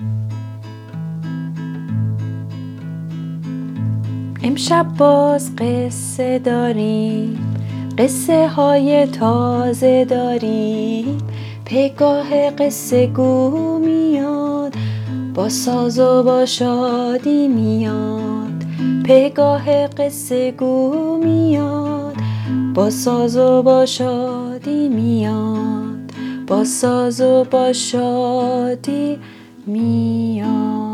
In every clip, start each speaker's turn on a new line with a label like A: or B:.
A: امشب باز قصه داریم، قصه های تازه داریم. پگاه قصه گو میاد، با ساز و با شادی میاد. پگاه قصه گو میاد، با ساز و با شادی میاد. با ساز و با شادی میاد.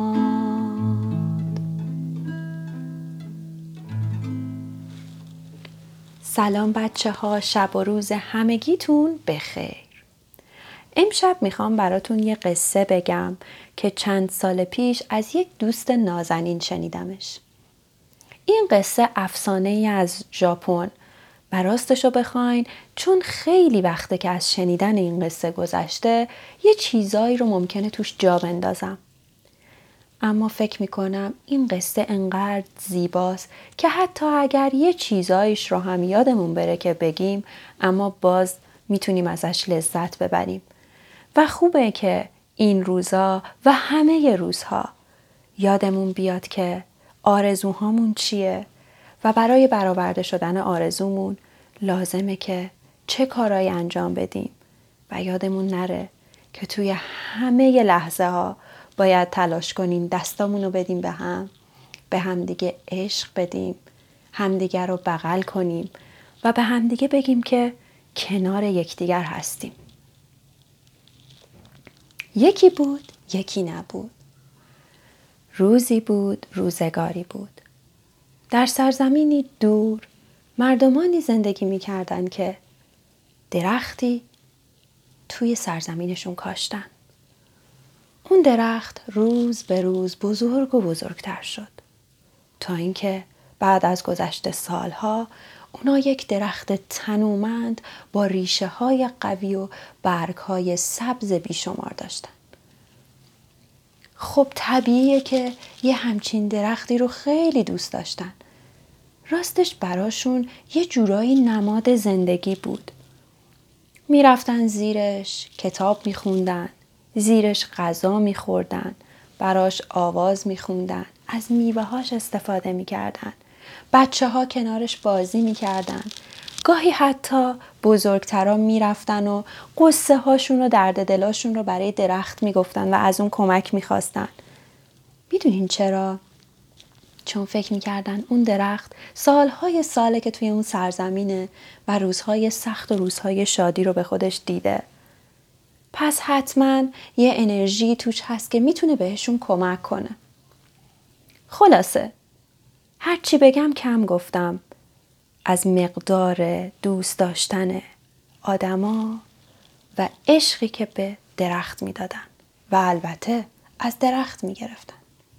A: سلام بچه ها، شب و روز همگیتون بخیر. امشب میخوام براتون یه قصه بگم که چند سال پیش از یک دوست نازنین شنیدمش. این قصه افسانه‌ای از ژاپن و راستشو بخواین چون خیلی وقته که از شنیدن این قصه گذشته یه چیزایی رو ممکنه توش جا بندازم. اما فکر میکنم این قصه انقدر زیباست که حتی اگر یه چیزایش رو هم یادمون بره که بگیم، اما باز میتونیم ازش لذت ببریم. و خوبه که این روزا و همه روزها یادمون بیاد که آرزوهامون چیه و برای برآورده شدن آرزومون لازمه که چه کارایی انجام بدیم و یادمون نره که توی همه لحظه ها باید تلاش کنیم دستامون رو بدیم به همدیگه عشق بدیم، همدیگه رو بغل کنیم و به همدیگه بگیم که کنار یکدیگر هستیم. یکی بود، یکی نبود. روزی بود، روزگاری بود. در سرزمینی دور مردمانی زندگی می‌کردن که درختی توی سرزمینشون کاشتن. اون درخت روز به روز بزرگ و بزرگتر شد تا اینکه بعد از گذشت سالها اونا یک درخت تنومند با ریشه های قوی و برگ های سبز بیشمار داشتن. خب طبیعیه که یه همچین درختی رو خیلی دوست داشتن. راستش براشون یه جورایی نماد زندگی بود. میرفتن زیرش کتاب میخوندن، زیرش غذا میخوردن، براش آواز میخوندن، از میوه‌هاش استفاده میکردن. بچه ها کنارش بازی میکردن. گاهی حتی بزرگترا میرفتن و قصه هاشون و درد دلاشون رو برای درخت میگفتن و از اون کمک میخواستن. میدونین چرا؟ چون فکر میکردن اون درخت سالهای ساله که توی اون سرزمینه و روزهای سخت و روزهای شادی رو به خودش دیده. پس حتما یه انرژی توش هست که میتونه بهشون کمک کنه. خلاصه هرچی بگم کم گفتم از مقدار دوست داشتن آدما و عشقی که به درخت میدادن و البته از درخت میگرفتن.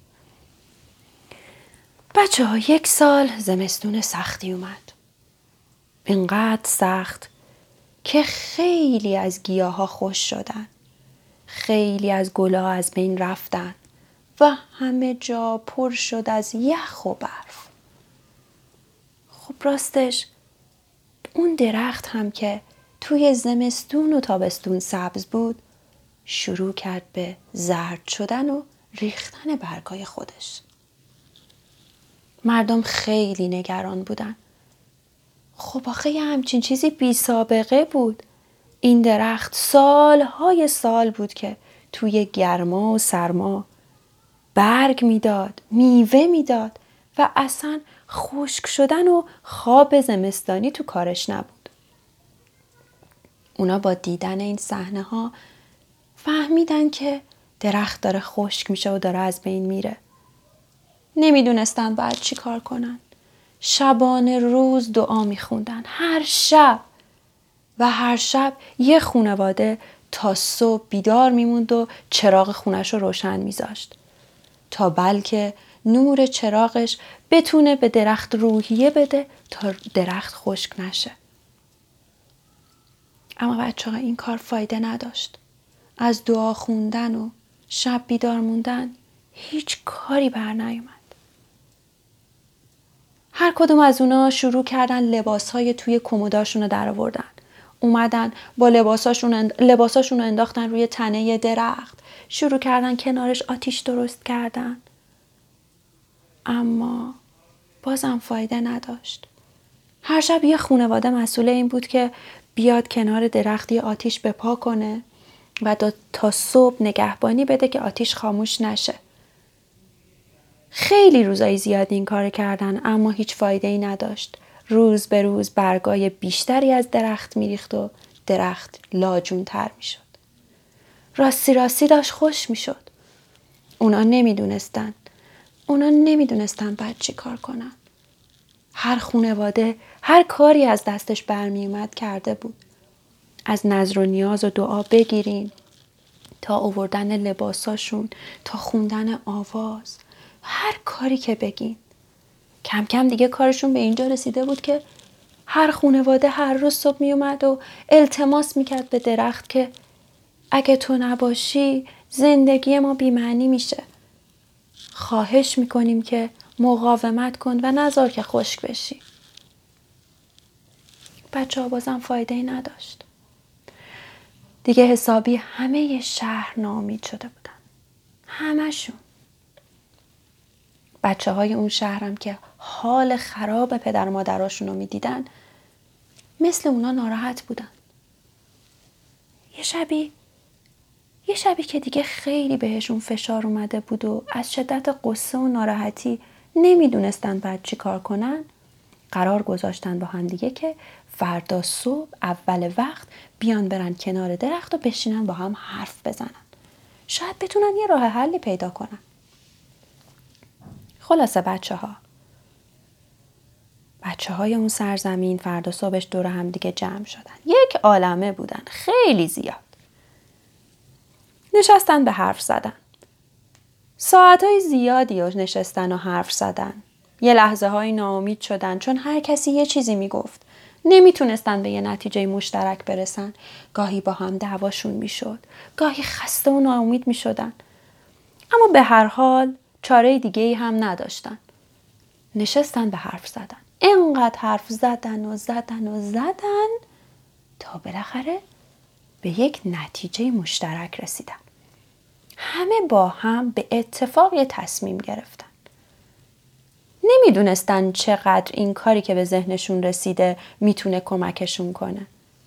A: بچه ها 1 سال زمستون سختی اومد. اینقدر سخت که خیلی از گیاها خشک شدن. خیلی از گلها از بین رفتن و همه جا پر شد از یخ و برف. خب راستش اون درخت هم که توی زمستون و تابستون سبز بود شروع کرد به زرد شدن و ریختن برگای خودش. مردم خیلی نگران بودن. خب آخه یه همچین چیزی بی سابقه بود. این درخت سالهای سال بود که توی گرما و سرما برگ میداد، میوه میداد و اصلا خشک شدن و خواب زمستانی تو کارش نبود. اونا با دیدن این صحنه ها فهمیدن که درخت داره خشک میشه و داره از بین میره. نمیدونستن باید چی کار کنن. شبانه روز دعا میخوندن. هر شب یه خانواده تا صبح بیدار میموند و چراغ خونش رو روشن میذاشت تا بلکه نور چراغش بتونه به درخت روحیه بده تا درخت خشک نشه. اما بچه‌ها این کار فایده نداشت. از دعا خوندن و شب بیدار موندن هیچ کاری بر نیومد. هر کدوم از اونا شروع کردن لباسهای توی کمداشون رو در آوردن. اومدن با لباساشون انداختن روی تنه درخت. شروع کردن کنارش آتیش درست کردن. اما بازم فایده نداشت. هر شب یه خانواده مسئول این بود که بیاد کنار درختی آتیش بپا کنه و تا صبح نگهبانی بده که آتیش خاموش نشه. خیلی روزای زیادی این کار کردن اما هیچ فایده‌ای نداشت. روز به روز برگای بیشتری از درخت میریخت و درخت لاجون تر میشد. راستی داشت خوش میشد. اونا نمیدونستن بعد چی کار کنن. هر خانواده هر کاری از دستش برمی اومد کرده بود. از نذر و نیاز و دعا بگیرین تا آوردن لباساشون، تا خوندن آواز، هر کاری که بگین. کم کم دیگه کارشون به اینجا رسیده بود که هر خانواده هر روز صبح می اومد و التماس میکرد به درخت که اگه تو نباشی زندگی ما بی‌معنی میشه. خواهش میکنیم که مقاومت کن و نذار که خشک بشی. بچه‌ها بازم فایده‌ای نداشت. دیگه حسابی همه شهر ناامید شده بودن. همشون. بچه‌های اون شهرم که حال خراب پدر و مادراشون رو میدیدن مثل اونا ناراحت بودن. یه شبی که دیگه خیلی بهشون فشار اومده بود و از شدت قصه و ناراحتی نمیدونستن بعد چی کار کنن، قرار گذاشتن با هم دیگه که فردا صبح اول وقت بیان برن کنار درخت و بشینن با هم حرف بزنن. شاید بتونن یه راه حلی پیدا کنن. خلاصه بچه‌های اون سرزمین فردا صبحش دور هم دیگه جمع شدن. یک عالمه بودن، خیلی زیاد. نشستن به حرف زدن. ساعتهای زیادی نشستن و حرف زدن. یه لحظه های ناامید شدن چون هر کسی یه چیزی میگفت. نمیتونستن به یه نتیجه مشترک برسن. گاهی با هم دعواشون میشد. گاهی خسته و ناامید میشدن. اما به هر حال چاره دیگه‌ای هم نداشتن. نشستن به حرف زدن. اینقدر حرف زدن تا بالاخره به یک نتیجه مشترک رسیدن. همه با هم به اتفاق یه تصمیم گرفتن. نمیدونستن چقدر این کاری که به ذهنشون رسیده میتونه کمکشون کنه.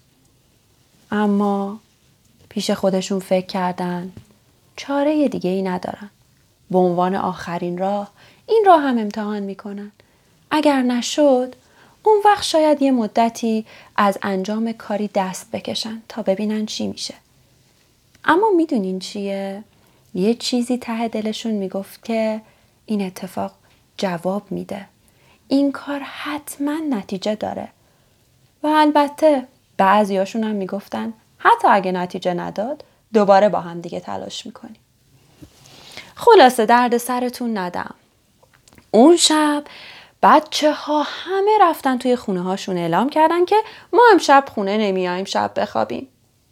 A: اما پیش خودشون فکر کردن چاره دیگه ای ندارن. به عنوان آخرین راه این راه هم امتحان میکنن. اگر نشد اون وقت شاید یه مدتی از انجام کاری دست بکشن تا ببینن چی میشه. اما میدونین چیه؟ یه چیزی ته دلشون میگفت که این اتفاق جواب میده. این کار حتما نتیجه داره. و البته بعضیاشون هم میگفتن حتی اگه نتیجه نداد دوباره با هم دیگه تلاش میکنیم. خلاصه درد سرتون ندم. اون شب بچه‌ها همه رفتن توی خونه هاشون اعلام کردن که ما امشب خونه نمیایم، شب بخوابیم.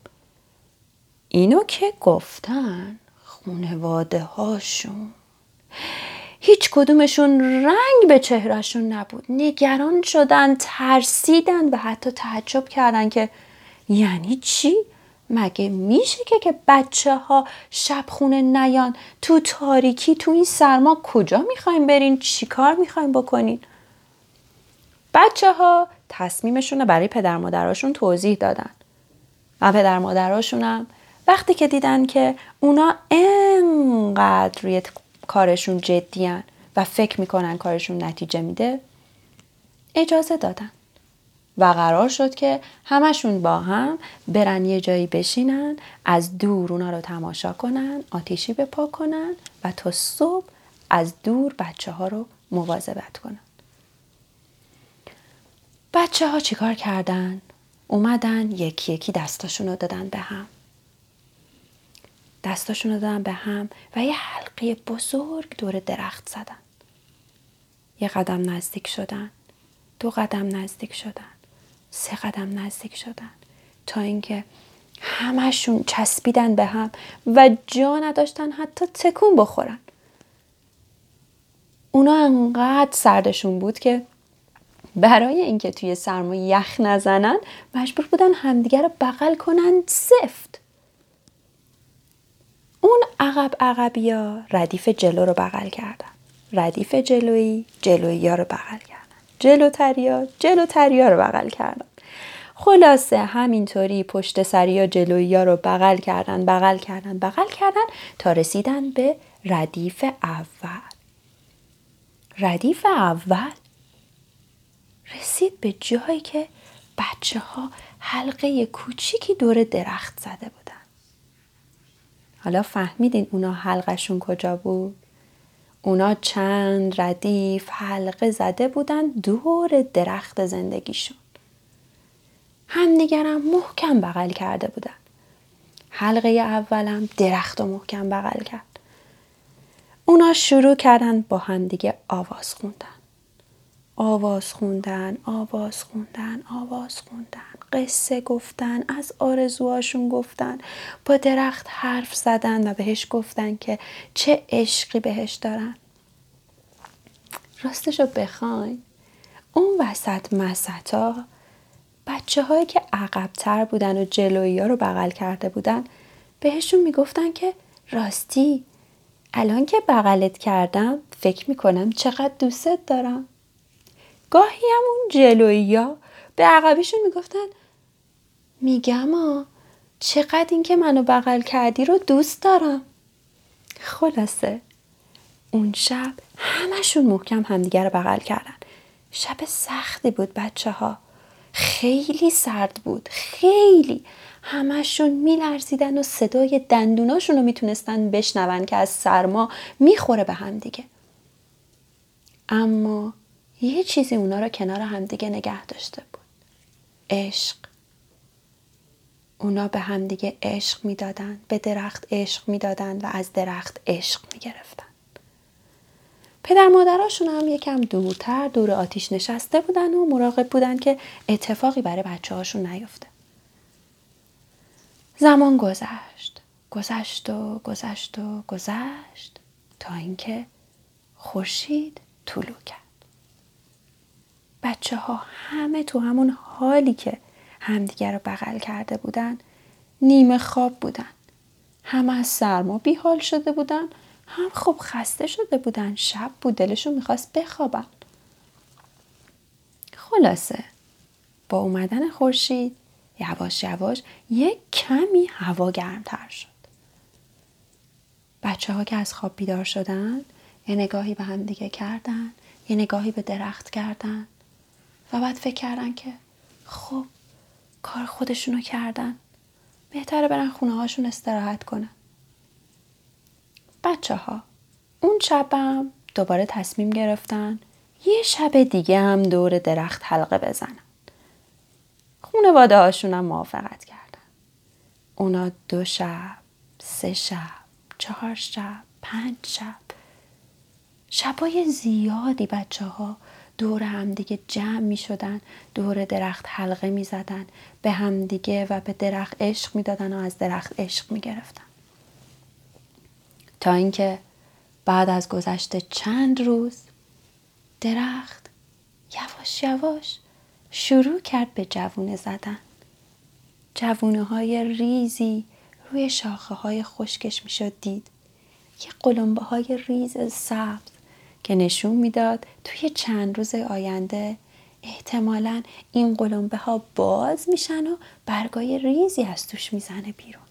A: اینو که گفتن خانواده هاشون هیچ کدومشون رنگ به چهرهشون نبود. نگران شدن، ترسیدن و حتی تعجب کردن که یعنی چی؟ مگه میشه که بچه ها شب خونه نیان؟ تو تاریکی، تو این سرما کجا میخوایم برین؟ چی کار میخوایم بکنین؟ بچه ها تصمیمشون رو برای پدر مادراشون توضیح دادن. و پدر مادراشون هم وقتی که دیدن که اونا انقدر روی کارشون جدیان و فکر میکنن کارشون نتیجه میده، اجازه دادن. و قرار شد که همشون با هم برن یه جایی بشینن، از دور اونا رو تماشا کنن، آتیشی بپا کنن و تا صبح از دور بچه ها رو مواظبت کنن. بچه ها چیکار کردن؟ اومدن یکی یکی دستاشون رو دادن به هم و یه حلقه بزرگ دور درخت زدن. یه قدم نزدیک شدن، 2 قدم نزدیک شدن، 3 قدم نزدیک شدن تا اینکه همشون چسبیدن به هم و جا نداشتن حتی تکون بخورن. اونا انقدر سردشون بود که برای اینکه توی سرما یخ نزنن مجبور بودن همدیگر رو بغل کنن سفت. اون عقبیا ردیف جلو رو بغل کردن. ردیف جلویی رو بغل کردن. جلوتریا رو بغل کردن. خلاصه همینطوری پشت سریا جلویی رو بغل کردن تا رسیدن به ردیف اول. ردیف اول رسید به جایی که بچه‌ها حلقه کوچیکی دور درخت زده بودن. حالا فهمیدین اونا حلقشون کجا بود؟ اونا چند ردیف حلقه زده بودن دور درخت زندگیشون. همدیگرم محکم بغل کرده بودن. حلقه اولم درخت رو محکم بغل کرد. اونا شروع کردن با همدیگه آواز خوندن. قصه گفتن، از آرزوهاشون گفتن، با درخت حرف زدن و بهش گفتن که چه عشقی بهش دارن. راستشو بخواین اون وسطا بچه هایی که عقب‌تر بودن و جلویی ها رو بغل کرده بودن بهشون میگفتن که راستی الان که بغلت کردم فکر میکنم چقدر دوستت دارم. گاهی هم اون جلویی ها به عقبیشون میگفتن میگم چقدر این که منو بغل کردی رو دوست دارم. خلاصه اون شب همشون محکم همدیگر رو بغل کردن. شب سختی بود بچه ها. خیلی سرد بود. خیلی. همشون میلرزیدن و صدای دندوناشون رو میتونستن بشنون که از سرما میخوره به همدیگه. اما یه چیزی اونا رو کنار همدیگه نگه داشته بود. عشق. اونا به همدیگه عشق میدادن، به درخت عشق میدادن و از درخت عشق میگرفتن. پدر مادراشون هم یکم دورتر دور آتیش نشسته بودن و مراقب بودن که اتفاقی برای بچه هاشون نیفته. زمان گذشت تا اینکه خورشید طلوع کرد. بچه ها همه تو همون حالی که همدیگر رو بغل کرده بودن نیمه خواب بودن. هم از سرما بیحال شده بودن، هم خب خسته شده بودن. شب بود، دلشون میخواست بخوابن. خلاصه با اومدن خورشید یواش یواش یک کمی هوا گرمتر شد. بچه ها که از خواب بیدار شدن یه نگاهی به هم دیگه کردن، یه نگاهی به درخت کردن و بعد فکر کردن که خب کار خودشونو کردن، بهتره برن خونه هاشون استراحت کنن. بچه ها اون شبم دوباره تصمیم گرفتن یه شب دیگه هم دور درخت حلقه بزنن. خانواده هاشون هم موافقت کردن. اونا 2 شب، 3 شب، 4 شب، 5 شب، شبای زیادی بچه ها دور هم دیگه جمع می شدن، دور درخت حلقه می زدن، به هم دیگه و به درخت عشق می دادن و از درخت عشق می گرفتن. تا اینکه بعد از گذشت چند روز درخت یواش یواش شروع کرد به جوونه زدن. جوونه های ریزی روی شاخه های خشکش می شد دید. یه قلمبه های ریز سبز که نشون میداد توی چند روز آینده احتمالاً این قلمبه ها باز میشن و برگای ریزی از توش میزنه بیرون.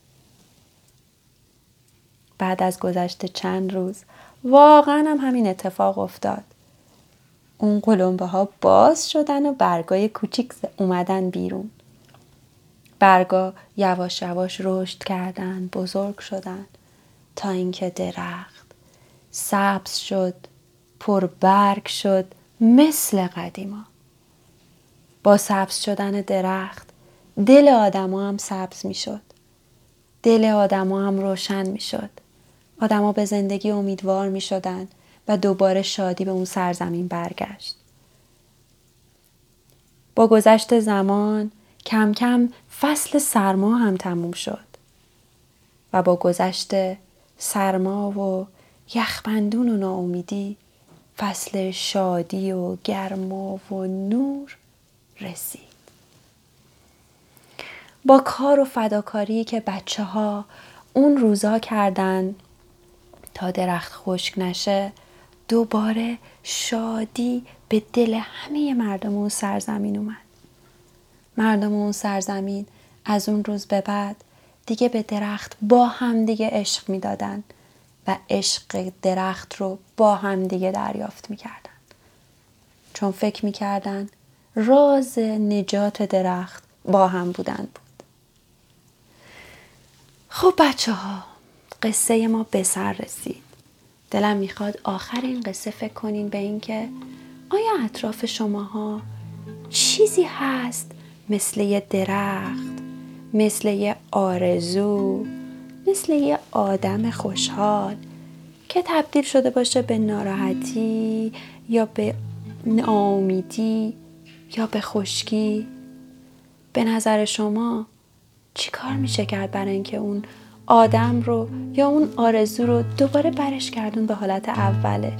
A: بعد از گذشت چند روز واقعاً هم همین اتفاق افتاد. اون قلمبه ها باز شدن و برگای کوچیک اومدن بیرون. برگا یواش یواش رشد کردن، بزرگ شدن تا اینکه درخت سبز شد، پر برگ شد مثل قدیما. با سبز شدن درخت دل آدما هم سبز می شد. دل آدما هم روشن می شد. آدما به زندگی امیدوار می شدن و دوباره شادی به اون سرزمین برگشت. با گذشت زمان کم کم فصل سرما هم تموم شد و با گذشت سرما و یخبندون و ناامیدی فصل شادی و گرما و نور رسید. با کار و فداکاری که بچه‌ها اون روزا کردن تا درخت خشک نشه، دوباره شادی به دل همه مردم اون سرزمین اومد. مردم اون سرزمین از اون روز به بعد دیگه به درخت با هم دیگه عشق میدادن و عشق درخت رو با هم دیگه دریافت میکردن. چون فکر میکردن راز نجات درخت با هم بودن بود. خب بچه‌ها، قصه ما به سر رسید. دلم میخواد آخر این قصه فکر کنین به این که آیا اطراف شماها چیزی هست مثل یه درخت، مثل یه آرزو، مثل یه آدم خوشحال که تبدیل شده باشه به ناراحتی یا به ناامیدی یا به خشکی؟ به نظر شما چی کار میشه کرد برای اینکه اون آدم رو یا اون آرزو رو دوباره برش گردون به حالت اولش؟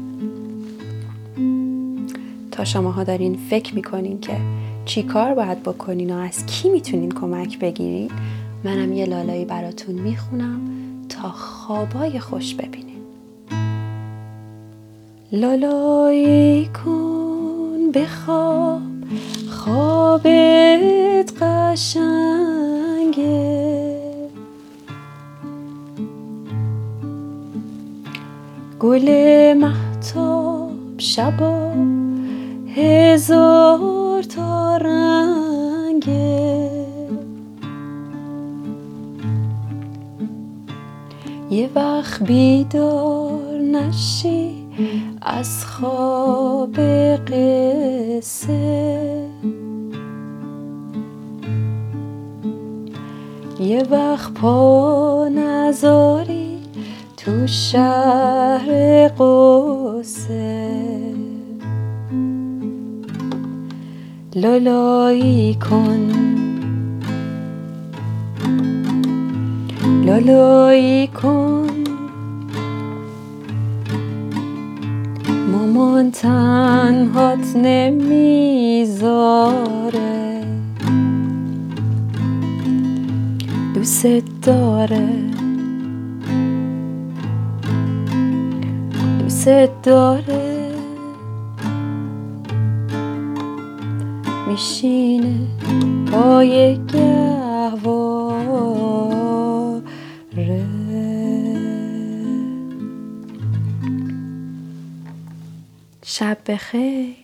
A: تا شماها دارین فکر میکنین که چی کار باید بکنین و از کی میتونین کمک بگیرین، منم یه لالایی براتون میخونم تا خوابای خوش ببینین. لالایی کن بخواب، خوابت قشنگه، گل مهتاب شبا هزار تا رنگه، یه وقت بیدار نشی از خواب قصه، یه وقت پا نذاری تو شهر قصه، لالایی کن، لالایی کن، مامان تنهات نمیذاره، دوست داره، دوست داره، میشینه پای گهواره. شب بخیر.